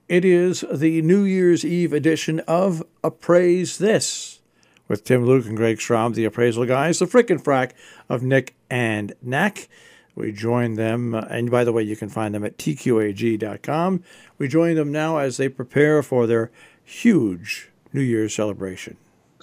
It is the New Year's Eve edition of Appraise This with Tim Luke and Greg Schraub, the appraisal guys, the frickin' frack of Nick and Knack. We join them, and by the way, you can find them at tqag.com. We join them now as they prepare for their huge New Year's celebration.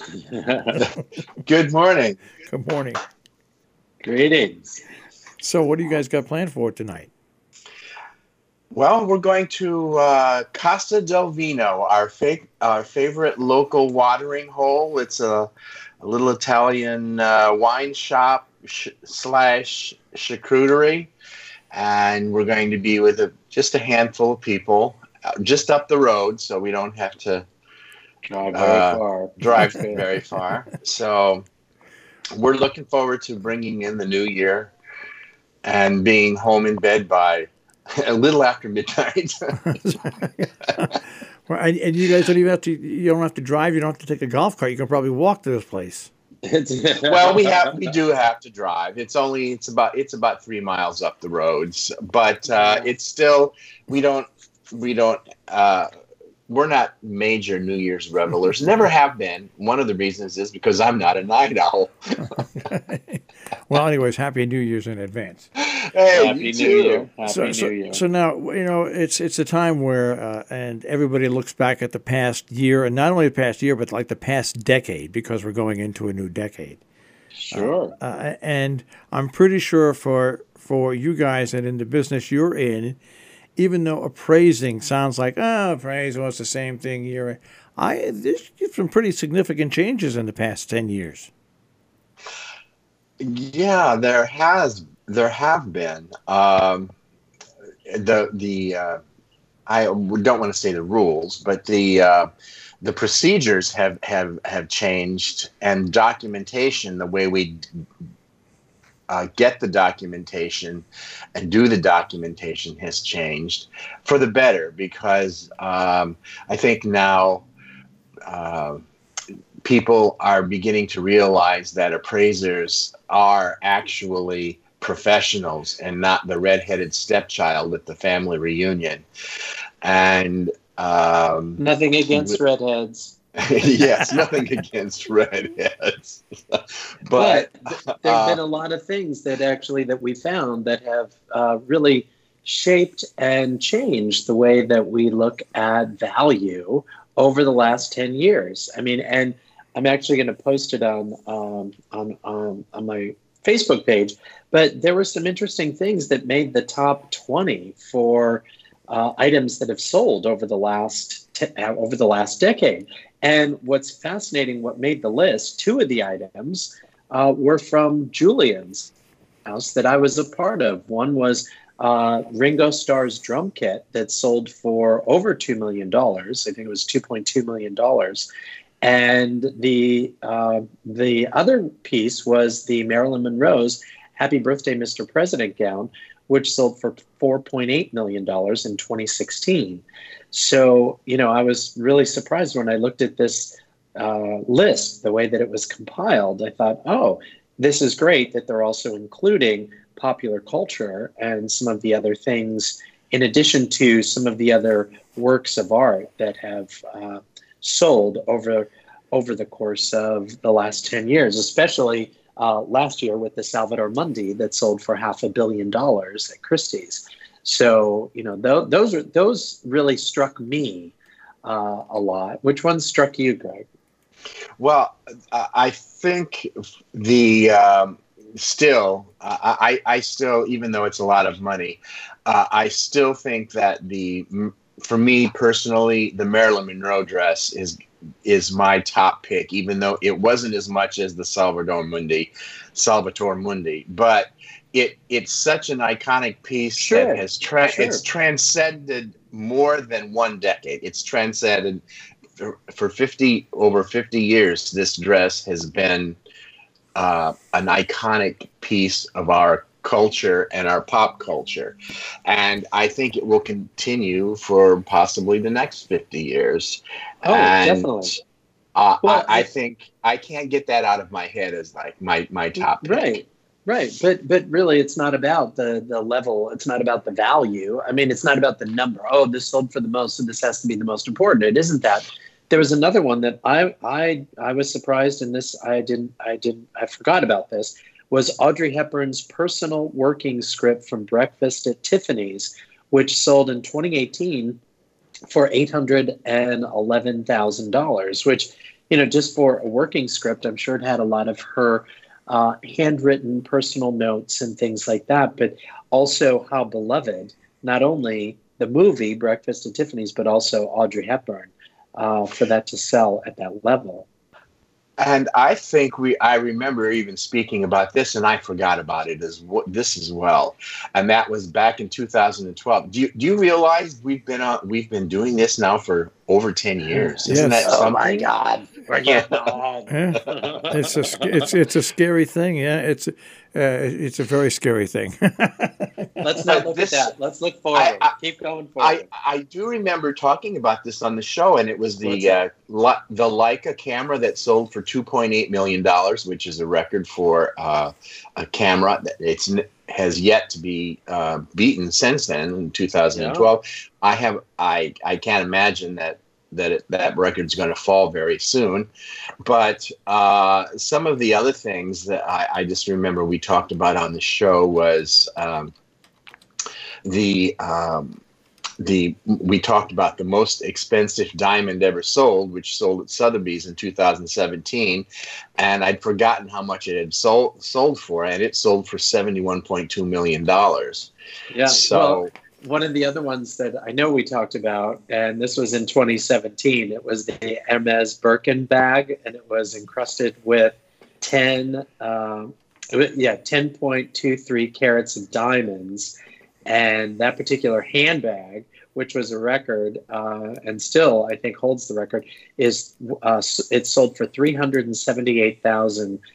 Good morning. Good morning. Greetings. So what do you guys got planned for tonight? Well, we're going to Casa del Vino, our favorite local watering hole. It's a little Italian wine shop slash charcuterie, and we're going to be with just a handful of people, just up the road, so we don't have to drive very far. So we're looking forward to bringing in the new year and being home in bed by a little after midnight. Well, and you guys don't even have to. You don't have to drive. You don't have to take a golf cart. You can probably walk to this place. Well, we do have to drive. It's about 3 miles up the roads, but it's still we're not major New Year's revelers. Never have been. One of the reasons is because I'm not a night owl. Well, anyways, Happy New Year's in advance. Hey, Happy New Year. Happy New Year. So now, it's a time where, and everybody looks back at the past year, and not only the past year, but like the past decade, because we're going into a new decade. Sure. And I'm pretty sure for you guys and in the business you're in, even though appraising sounds like, appraisal is the same thing year, there's some pretty significant changes in the past 10 years. Yeah, there have been. I don't want to say the rules, but the procedures have changed, and documentation, the way we get the documentation and do the documentation has changed for the better, because I think now people are beginning to realize that appraisers are actually professionals and not the redheaded stepchild at the family reunion. And nothing against redheads. Yes, nothing against redheads. But there have been a lot of things that we found that have really shaped and changed the way that we look at value over the last 10 years. I mean, and I'm actually going to post it on my Facebook page. But there were some interesting things that made the top 20 for items that have sold over the last decade. And what's fascinating, what made the list, two of the items were from Julian's house that I was a part of. One was Ringo Starr's drum kit that sold for over $2 million. I think it was $2.2 million. And the other piece was the Marilyn Monroe's Happy Birthday, Mr. President gown, which sold for $4.8 million in 2016. So, I was really surprised when I looked at this list, the way that it was compiled. I thought, oh, this is great that they're also including popular culture and some of the other things, in addition to some of the other works of art that have sold over the course of the last 10 years, especially last year with the Salvator Mundi that sold for $500 million at Christie's. So, those really struck me a lot. Which one struck you, Greg? Well, I think I still, even though it's a lot of money, I still think that for me personally, the Marilyn Monroe dress is my top pick, even though it wasn't as much as the Salvator Mundi, but it's such an iconic piece that has it's transcended more than one decade. It's transcended for over 50 years. This dress has been an iconic piece of our culture and our pop culture, and I think it will continue for possibly the next 50 years. Oh, definitely. I think I can't get that out of my head as like my top pick. Right. Right, but really, it's not about the level. It's not about the value. I mean, it's not about the number. Oh, this sold for the most, so this has to be the most important. It isn't that. There was another one that I was surprised, and this I forgot about this. Was Audrey Hepburn's personal working script from Breakfast at Tiffany's, which sold in 2018 for $811,000, which, just for a working script, I'm sure it had a lot of her handwritten personal notes and things like that, but also how beloved, not only the movie Breakfast at Tiffany's, but also Audrey Hepburn, for that to sell at that level. And I think I remember even speaking about this, and I forgot about it as well. And that was back in 2012. Do you realize we've been doing this now for over 10 years? Isn't that something? Oh my God, we're getting old. Yeah. It's a scary thing. Yeah, it's a very scary thing. Let's not look at that. Let's look forward. Keep going forward. I do remember talking about this on the show, and it was the Leica camera that sold for $2.8 million, which is a record for a camera that has yet to be beaten since then in 2012. Yeah. I can't imagine that record's going to fall very soon. But some of the other things that I just remember we talked about on the show was we talked about the most expensive diamond ever sold, which sold at Sotheby's in 2017, and I'd forgotten how much it had sold for, and it sold for $71.2 million. Yeah. So. Well, one of the other ones that I know we talked about, and this was in 2017, it was the Hermes Birkin bag, and it was encrusted with 10.23 carats of diamonds. And that particular handbag, which was a record, and still I think holds the record, is it sold for $378,000 in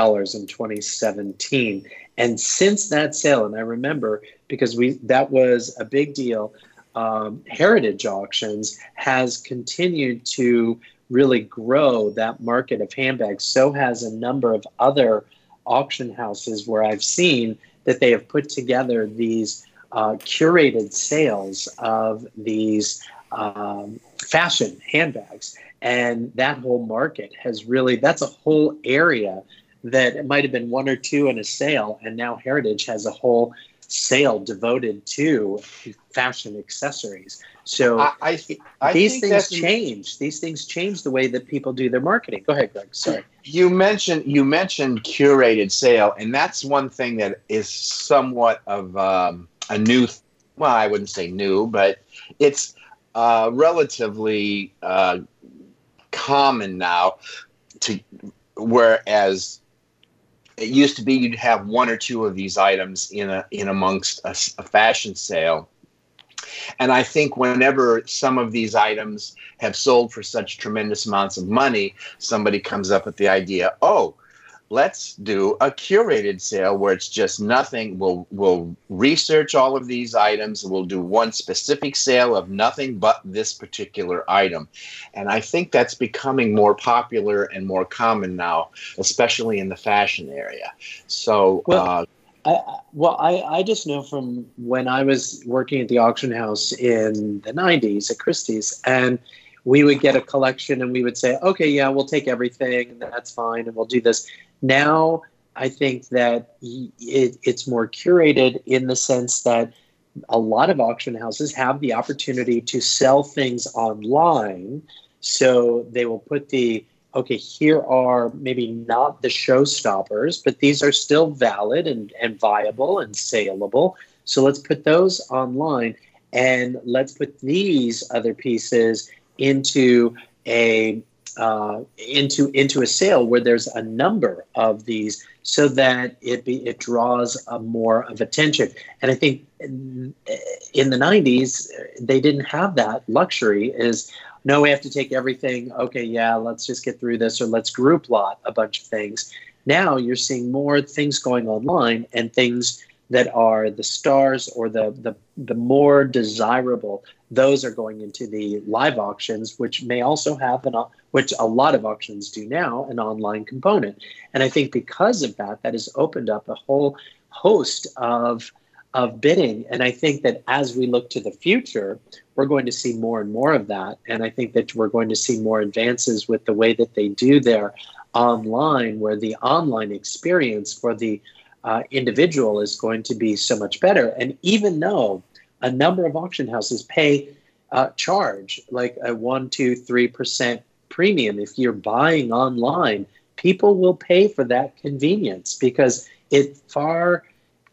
2017. And since that sale, and I remember because that was a big deal, Heritage Auctions has continued to really grow that market of handbags. So has a number of other auction houses where I've seen that they have put together these curated sales of these fashion handbags. And that whole market has really, that's a whole area that it might have been one or two in a sale. And now Heritage has a whole sale devoted to fashion accessories. So I these things change. These things change the way that people do their marketing. Go ahead, Greg. Sorry. You mentioned curated sale, and that's one thing that is somewhat of a new. Well, I wouldn't say new, but it's relatively common now. Whereas it used to be you'd have one or two of these items in amongst a fashion sale. And I think whenever some of these items have sold for such tremendous amounts of money, somebody comes up with the idea, let's do a curated sale where it's just nothing. We'll research all of these items. We'll do one specific sale of nothing but this particular item. And I think that's becoming more popular and more common now, especially in the fashion area. So, I just know from when I was working at the auction house in the 90s at Christie's, and we would get a collection and we would say, okay, yeah, we'll take everything and that's fine and we'll do this. Now, I think that it's more curated in the sense that a lot of auction houses have the opportunity to sell things online. So they will put here are maybe not the showstoppers, but these are still valid and viable and saleable. So let's put those online and let's put these other pieces into a sale where there's a number of these, so that it draws more of attention. And I think in the 90s they didn't have that luxury. No, we have to take everything. Okay, yeah, let's just get through this, or let's group lot a bunch of things. Now you're seeing more things going online and things that are the stars or the more desirable, those are going into the live auctions, which may also have which a lot of auctions do now, an online component. And I think because of that, that has opened up a whole host of bidding. And I think that as we look to the future, we're going to see more and more of that. And I think that we're going to see more advances with the way that they do their online, where the online experience for the individual is going to be so much better. And even though a number of auction houses charge like a 1%, 2%, 3% premium, if you're buying online, people will pay for that convenience because it's far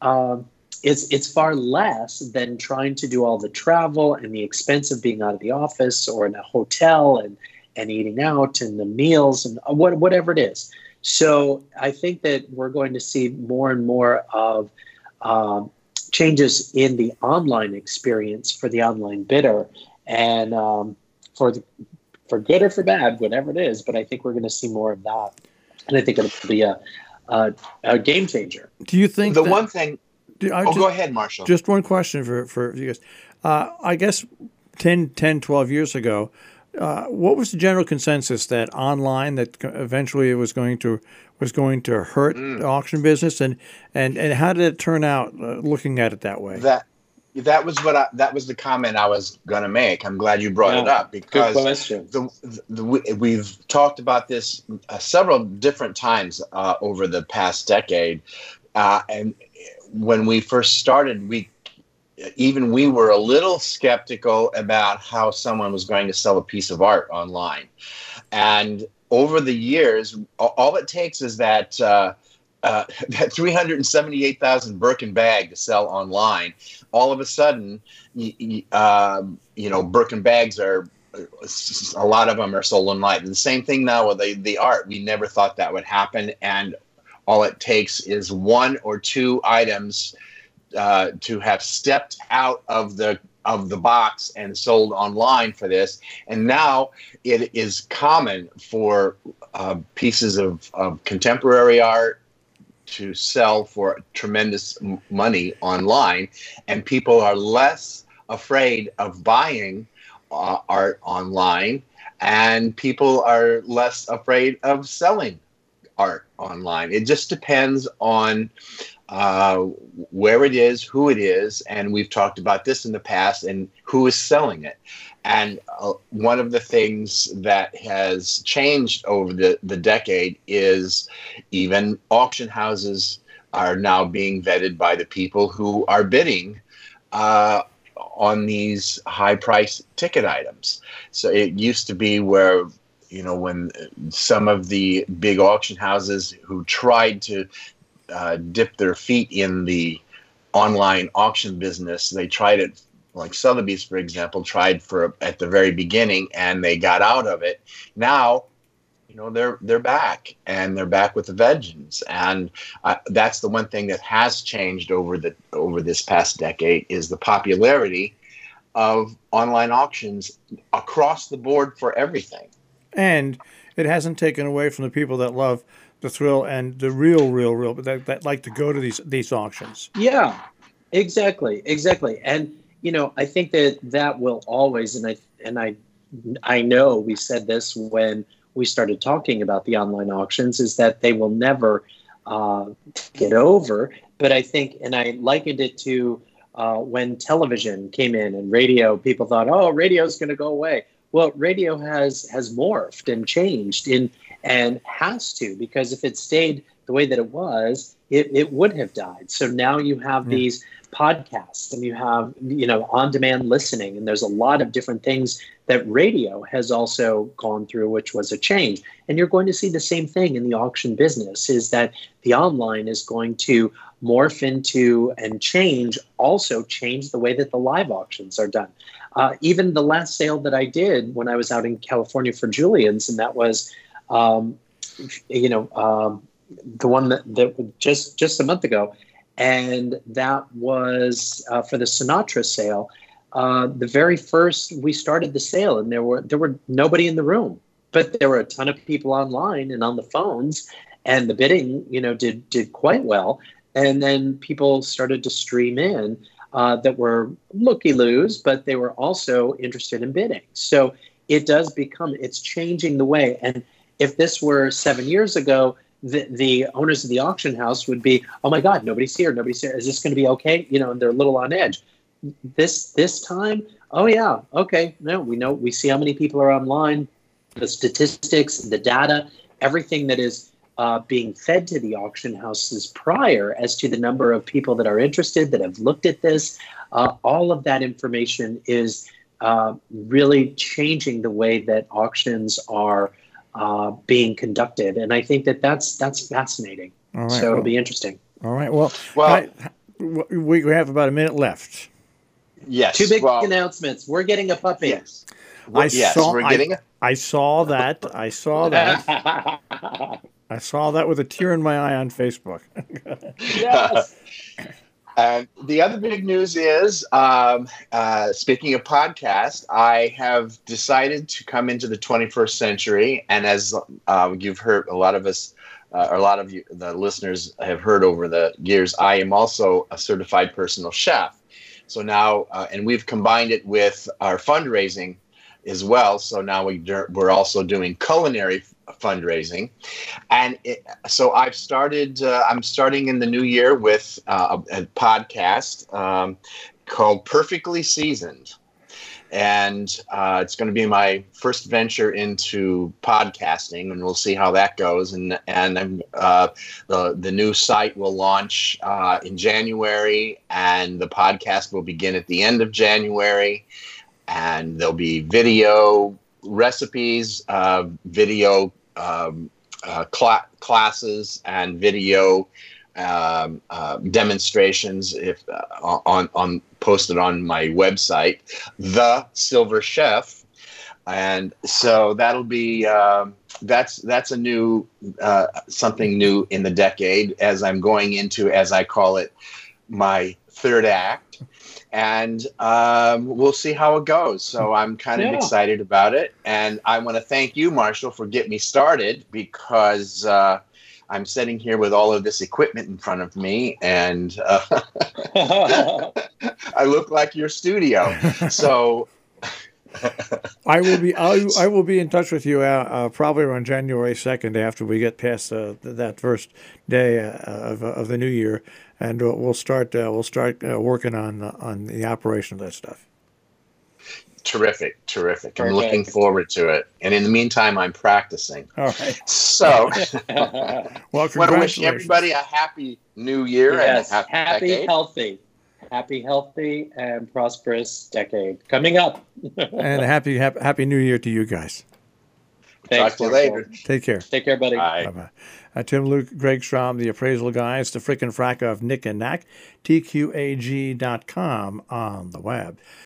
less than trying to do all the travel and the expense of being out of the office or in a hotel and eating out and the meals and whatever it is. So I think that we're going to see more and more of changes in the online experience for the online bidder, and for good or for bad, whatever it is. But I think we're going to see more of that, and I think it'll be a game changer. Do you think one thing? Go ahead, Marshall. Just one question for you guys. I guess 10, 12 years ago, what was the general consensus that online, that eventually it was going to hurt the auction business, and how did it turn out looking at it that way? That was the comment I was going to make. I'm glad you brought it up, because we've talked about this several different times over the past decade, and when we first started, we were a little skeptical about how someone was going to sell a piece of art online. And over the years, all it takes is that 378,000 Birkin bag to sell online. All of a sudden, Birkin bags are, a lot of them are sold online. And the same thing now with the art. We never thought that would happen. And all it takes is one or two items to have stepped out of the box and sold online for this. And now it is common for pieces of contemporary art to sell for tremendous money online, and people are less afraid of buying art online, and people are less afraid of selling art online. It just depends on where it is, who it is, and we've talked about this in the past, and who is selling it. And one of the things that has changed over the decade is even auction houses are now being vetted by the people who are bidding on these high-price ticket items. So it used to be where, when some of the big auction houses who tried to dip their feet in the online auction business, they tried it, like Sotheby's, for example, tried at the very beginning, and they got out of it. Now, they're back, and they're back with a vengeance. And that's the one thing that has changed over this past decade, is the popularity of online auctions across the board for everything. And it hasn't taken away from the people that love the thrill and the real, that like to go to these auctions. Yeah, exactly. And I think that will always, and I know we said this when we started talking about the online auctions, is that they will never get over. But I think, and I likened it to when television came in and radio, people thought, radio is going to go away. Well, radio has morphed and changed and has to, because if it stayed the way that it was, it would have died. So now you have these podcasts, and you have, on-demand listening, and there's a lot of different things that radio has also gone through, which was a change. And you're going to see the same thing in the auction business, is that the online is going to morph into and change the way that the live auctions are done. Even the last sale that I did when I was out in California for Julian's, and that was, the one that just a month ago, and that was for the Sinatra sale. The very first, we started the sale, and there were nobody in the room, but there were a ton of people online and on the phones, and the bidding, did quite well. And then people started to stream in that were looky-loos, but they were also interested in bidding. So it does become, it's changing the way. And if this were 7 years ago, the owners of the auction house would be, oh my God, nobody's here. Is this going to be okay? And they're a little on edge. This time, oh yeah, okay. No, we see how many people are online, the statistics, the data, everything that is being fed to the auction houses prior as to the number of people that are interested, that have looked at this. All of that information is really changing the way that auctions are being conducted. And I think that's fascinating. All right, so it'll be interesting. All right. Well, we have about a minute left. Yes. Two big announcements. We're getting a puppy. Yes. I saw that. I saw that with a tear in my eye on Facebook. Yes. And the other big news is, speaking of podcasts, I have decided to come into the 21st century. And as you've heard, a lot of you, the listeners, have heard over the years, I am also a certified personal chef. So now, and we've combined it with our fundraising as well. So now we're also doing culinary fundraising, and so I'm starting in the new year with a podcast called Perfectly Seasoned, and it's going to be my first venture into podcasting, and we'll see how that goes. And the new site will launch in January, and the podcast will begin at the end of January. And there'll be video recipes, video classes, and video demonstrations on posted on my website, The Silver Chef. And so that'll be that's a new something new in the decade, as I'm going into, as I call it, my third act. And we'll see how it goes. So I'm kind of excited about it. And I want to thank you, Marshall, for getting me started, because I'm sitting here with all of this equipment in front of me, and I look like your studio. So I will be in touch with you probably around January 2nd, after we get past that first day of the new year, and we'll start working on the operation of that stuff. Terrific. I'm looking forward to it. And in the meantime, I'm practicing. All right. So, well, I want to wish everybody a happy new year. Yes, and a happy healthy, and prosperous decade coming up. And a happy new year to you guys. Thanks, talk to you later. Take care. Take care, buddy. Bye. Bye-bye. Tim Luke, Greg Schramm, the appraisal guys, the frickin' frack of Nick and Knack, TQAG.com on the web.